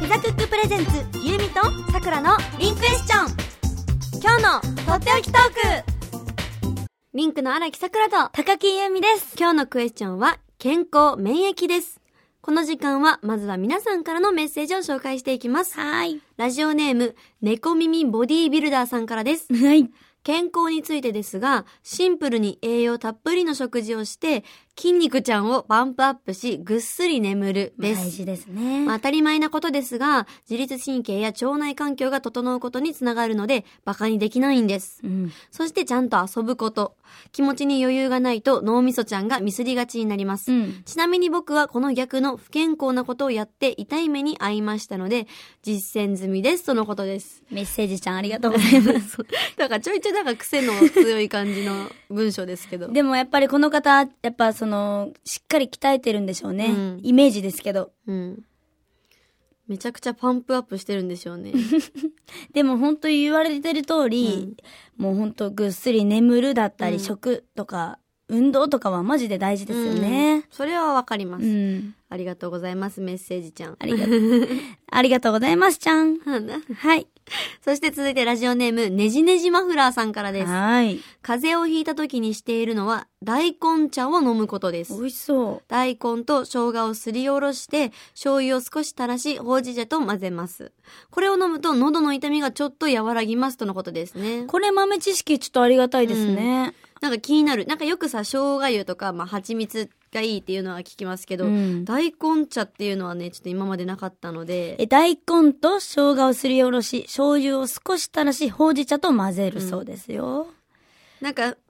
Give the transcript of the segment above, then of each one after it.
フザクックプレゼンツゆうみとさくらのリンクエスチョン。今日のとっておきトーク。リンクの荒木さくらと高木ゆうみです。 今日のクエスチョンは健康免疫です。この時間はまずは皆さんからのメッセージを紹介していきます。 はい。 ラジオネーム猫耳ボディービルダーさんからです。 はい。 健康についてですが、シンプルに栄養たっぷりの食事をして筋肉ちゃんをバンプアップしぐっすり眠るです。 大事ですね。 当たり前なことですが、自律神経や腸内環境が整うことにつながるのでバカにできないんです、そしてちゃんと遊ぶこと、気持ちに余裕がないと脳みそちゃんがミスりがちになります、ちなみに僕はこの逆の不健康なことをやって痛い目に遭いましたので実践済みですとのことです。 メッセージちゃんありがとうございますだからちょいちょいなんか癖の強い感じの文章ですけどでもやっぱりこの方やっぱそのしっかり鍛えてるんでしょうね、イメージですけど、 めちゃくちゃパンプアップしてるんでしょうねでも本当に言われてる通り、もう本当ぐっすり眠るだったり、食とか運動とかはマジで大事ですよね、 それはわかります、ありがとうございますメッセージちゃん。 ありがとうございますちゃんはい。 そして続いてラジオネームねじねじマフラーさんからです。 はい。 風邪をひいた時にしているのは大根茶を飲むことです。 美味しそう。 大根と生姜をすりおろして醤油を少し垂らしほうじ茶と混ぜます。これを飲むと喉の痛みがちょっと和らぎますとのことですね。 これ豆知識ちょっとありがたいですね、 なんか気になる。なんかよくさ生姜油とか蜂蜜がいいっていうのは聞きますけど、大根茶っていうのはねちょっと今までなかったので。 大根と生姜をすりおろし醤油を少し垂らしほうじ茶と混ぜるそうですよ、 なん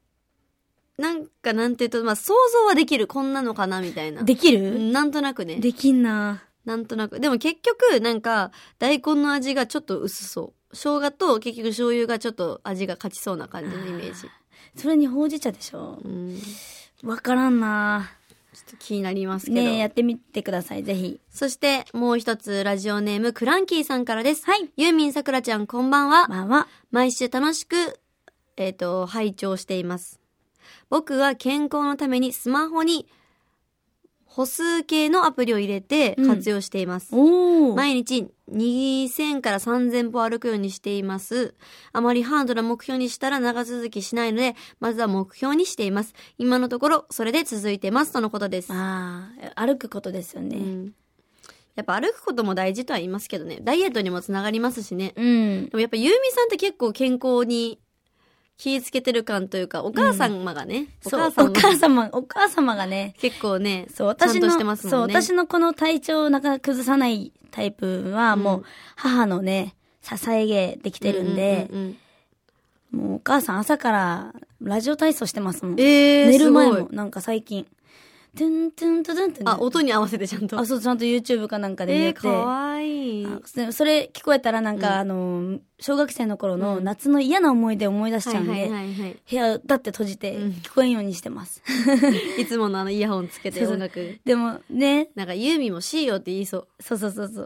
ていうと想像はできる、こんなのかなみたいな。 できる？ なんとなくね。 できんな。 なんとなく。でも結局なんか大根の味がちょっと薄そう。生姜と結局醤油がちょっと味が勝ちそうな感じのイメージ。 それにほうじ茶でしょ。わからんな。 ちょっと気になりますけど。 ねえ、やってみてください、ぜひ。 そしてもう一つラジオネームクランキーさんからです。 はい。 ユーミンさくらちゃんこんばんは。 こんばんは。 毎週楽しく拝聴しています。僕は健康のためにスマホに歩数計のアプリを入れて活用しています、毎日2000から3000歩歩くようにしています。あまりハードな目標にしたら長続きしないのでまずは目標にしています。今のところそれで続いてますとのことです。 歩くことですよね、 やっぱ歩くことも大事とは言いますけどね、ダイエットにもつながりますしね、でもやっぱユーミさんって結構健康に気ぃつけてる感というか、お母様がね、お母様がね、結構ね、ちゃんとしてますもんね。 私のこの体調をなかなか崩さないタイプは、もう母のね、支えができてるんで、もうお母さん朝からラジオ体操してますもん。寝る前も、なんか最近。トゥントゥントゥンって、 音に合わせてちゃんと。 そう、ちゃんと YouTube かなんかで見て。 かわいい。 それ聞こえたらなんか、小学生の頃の夏の嫌な思い出を思い出しちゃうんで、部屋だって閉じて聞こえんようにしてます。 いつものイヤホンつけて音楽。 でもね。 なんかユーミもしよって言いそう。 そう。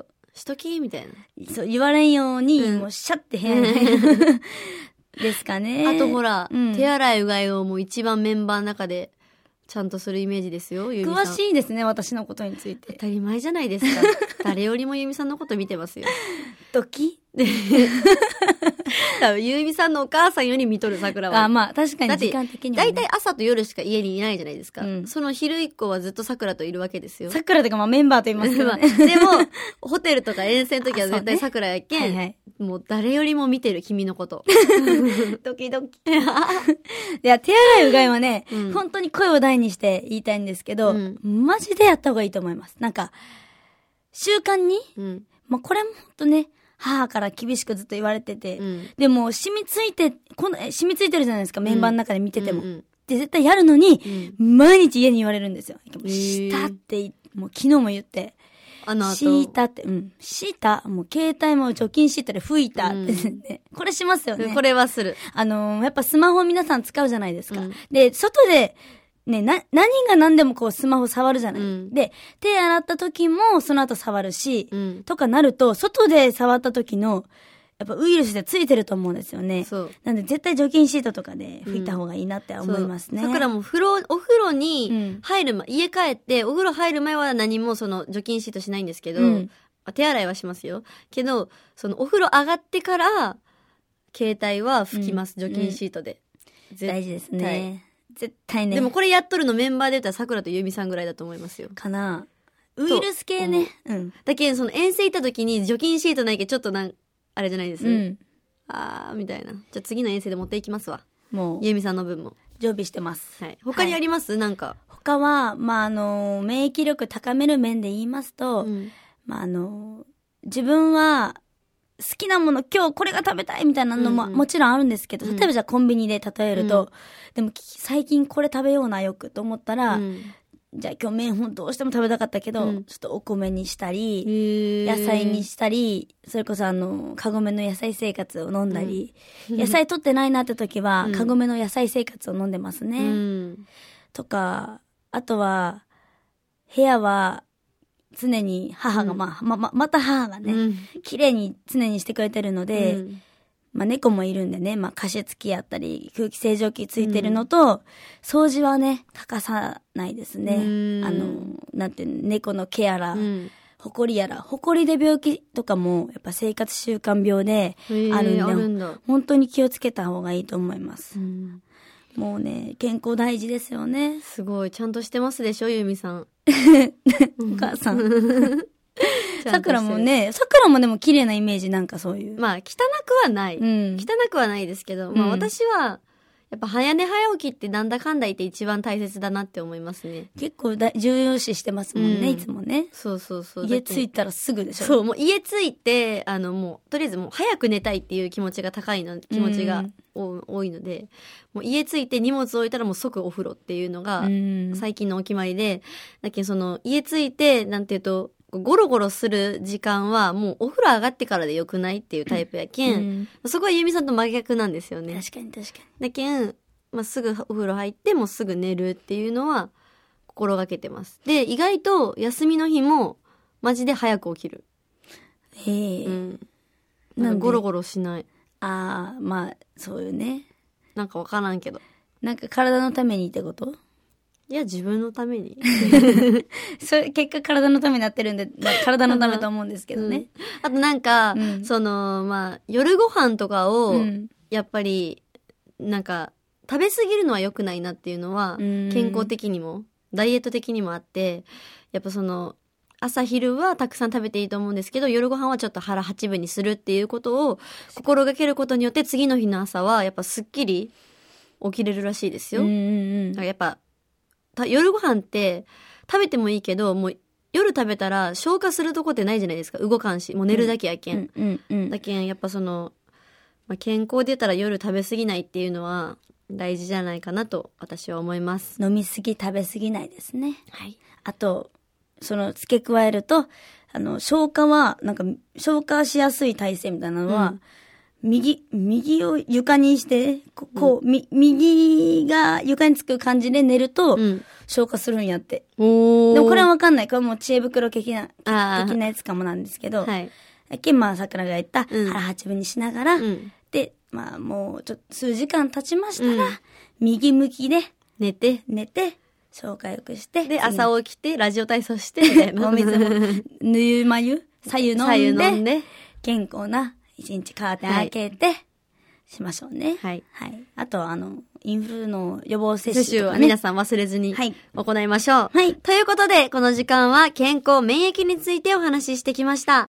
しときみたいな。 そう、言われんように、もうシャッて部屋に。ですかね。 あとほら、手洗いうがいをもう一番メンバーの中で、ちゃんとするイメージですよ、ゆみさん。 詳しいですね、私のことについて。 当たり前じゃないですか。誰よりもゆみさんのこと見てますよ。 ドキ多分ゆみさんのお母さんより見とる桜は。 まあ確かに時間的には、 だいたい朝と夜しか家にいないじゃないですか。その昼以降はずっと桜といるわけですよ。 桜とかメンバーと言いますけど、ね。 でも、ホテルとか遠征の時は絶対桜やけん、もう誰よりも見てる君のこと。 ドキドキ。いや、手洗いうがいはね、本当に声を大にして言いたいんですけど、マジでやった方がいいと思います。なんか、習慣に、これも本当ね、母から厳しくずっと言われてて、でも染みついてるじゃないですか、メンバーの中で見てても。で、絶対やるのに、毎日家に言われるんですよ。したって、もう昨日も言って、敷いたって、敷いた、もう携帯も除菌シートで拭いたってね、これしますよね。 これはする。 やっぱスマホ皆さん使うじゃないですか。で、外で、ね、何が何でもこうスマホ触るじゃない、で、手洗った時もその後触るし、とかなると、外で触った時の、やっぱウイルスでついてると思うんですよね。なんで絶対除菌シートとかで拭いた方がいいなって思いますね。 だからもうお風呂に入る前、家帰ってお風呂入る前は何もその除菌シートしないんですけど、 手洗いはしますよ。けど、そのお風呂上がってから、携帯は拭きます、除菌シートで。 大事ですね。絶対ね。 でもこれやっとるのメンバーで言ったら桜とゆみさんぐらいだと思いますよ。 かな。ウイルス系ね。 だけど、その遠征行った時に除菌シートないけど、ちょっとあれじゃないです。みたいな。じゃあ次の遠征で持っていきますわ。もう。ゆみさんの分も。 常備してます。 はい。他にあります？なんか。 他は、免疫力高める面で言いますと、自分は、好きなもの今日これが食べたいみたいなのももちろんあるんですけど、例えばじゃあコンビニで例えると、でも最近これ食べようなよくと思ったら、じゃあ今日麺どうしても食べたかったけど、ちょっとお米にしたり、野菜にしたり、それこそカゴメの野菜生活を飲んだり、野菜取ってないなって時は、カゴメの野菜生活を飲んでますね。とか、あとは、部屋は、常に母が、また母がね、綺麗に常にしてくれてるので、猫もいるんでね、加湿器やったり、空気清浄機ついてるのと、掃除はね、欠かさないですね。なんていうの、猫の毛やら、ほこりやら、ほこりで病気とかも、やっぱ生活習慣病であるんで、本当に気をつけた方がいいと思います。もうね、健康大事ですよね。 すごい、ちゃんとしてますでしょ、ゆみさん。 お母さん。桜もでも綺麗なイメージ、なんかそういう。 汚くはない。汚くはないですけど、私は、やっぱ早寝早起きってなんだかんだ言って一番大切だなって思いますね。 結構重要視してますもんね、いつもね。 そうそうそう。 家着いたらすぐでしょ。 そう、もう家着いて、もう、とりあえずもう早く寝たいっていう気持ちが気持ちが多いので、もう家着いて荷物置いたらもう即お風呂っていうのが、最近のお決まりで、だけどその、家着いて、なんていうと、ゴロゴロする時間はもうお風呂上がってからでよくないっていうタイプやけん、そこはゆみさんと真逆なんですよね。 確かに。 だけん、すぐお風呂入ってもうすぐ寝るっていうのは心がけてます。で、意外と休みの日もマジで早く起きる。なんかゴロゴロしない。 そうよね。 なんかわからんけど。 なんか体のためにってこと？ いや、自分のために。 それ、結果体のためになってるんで、体のためと思うんですけどね。 あとなんか、夜ご飯とかを、やっぱり、なんか、食べ過ぎるのは良くないなっていうのは、健康的にも、ダイエット的にもあって、やっぱ朝昼はたくさん食べていいと思うんですけど、夜ご飯はちょっと腹八分にするっていうことを心がけることによって、次の日の朝はやっぱすっきり起きれるらしいですよ。だからやっぱ、夜ご飯って食べてもいいけど、もう夜食べたら消化するとこってないじゃないですか。動かんし、もう寝るだけやけん。だけん、やっぱ健康で言ったら夜食べ過ぎないっていうのは大事じゃないかなと私は思います。 飲みすぎ、食べ過ぎないですね。 はい。 あと、付け加えると、消化しやすい体勢みたいなのは、右を床にして、右が床につく感じで寝ると、消化するんやって。でもこれはわかんない。これも知恵袋的なやつかもなんですけど、桜が言った、腹八分にしながら、で、もうちょっと数時間経ちましたら、右向きで寝て、消化よくして、 で、朝起きて、ラジオ体操して、みたいな。 お水も、ぬゆま湯、左右飲んで、健康な一日カーテン開けて、しましょうね。 はい。 あと、インフルの予防接種とかね。 皆さん忘れずに行いましょう。 はい。 ということで、この時間は健康免疫についてお話ししてきました。